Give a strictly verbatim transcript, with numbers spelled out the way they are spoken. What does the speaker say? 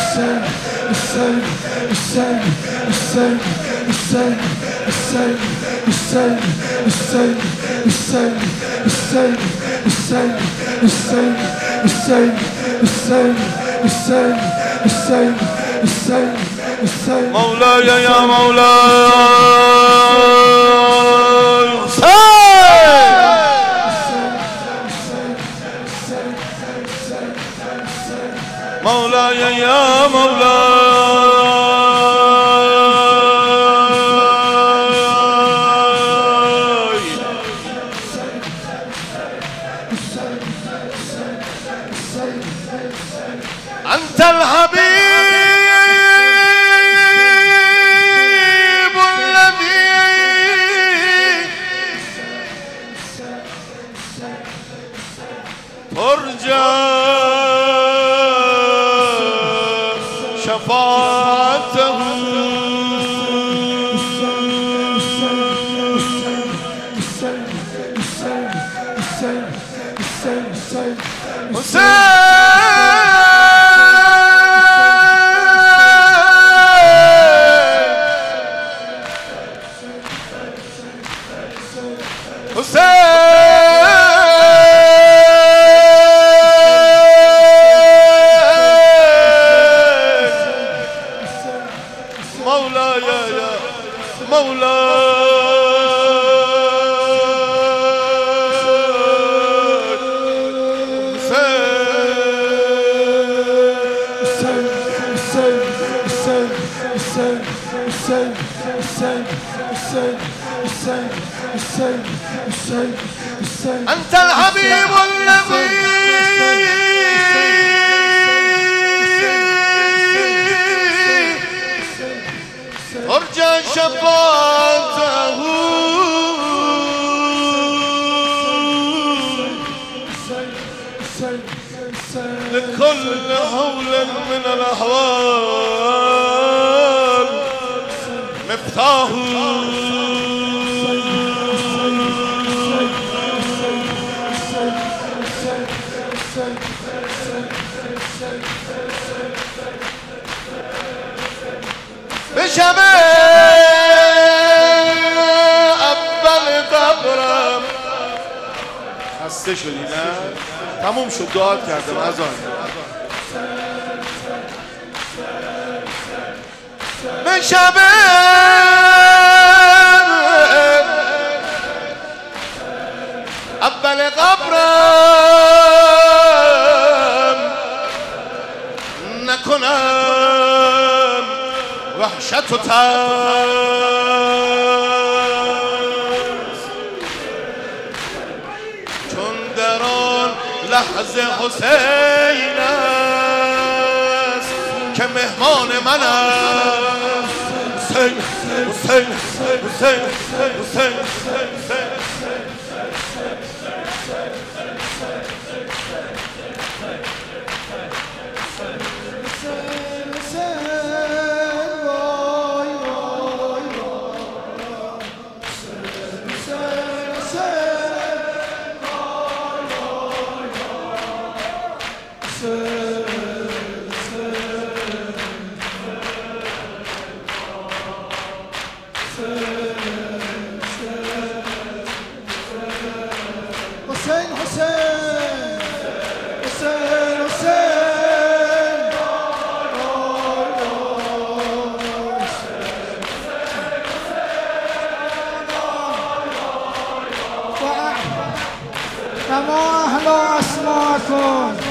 مولاي يا مولاي مولاي يا مولاي أنت الحبيب الذي ترجى شفاعته مولاي يا أنت الحبيب الذي أرجى شفاعته لكل هول من الأحوال مفتاح بشمه اول قبرم خسته شدی نه؟ تموم شد دعات کردم از آن بشمه اول قبرم نکنم وحشت و ترس چون در آن لحظه حسین است که مهمان من است حسین حسین حسین حسین حسین كما أهلا أسماءكم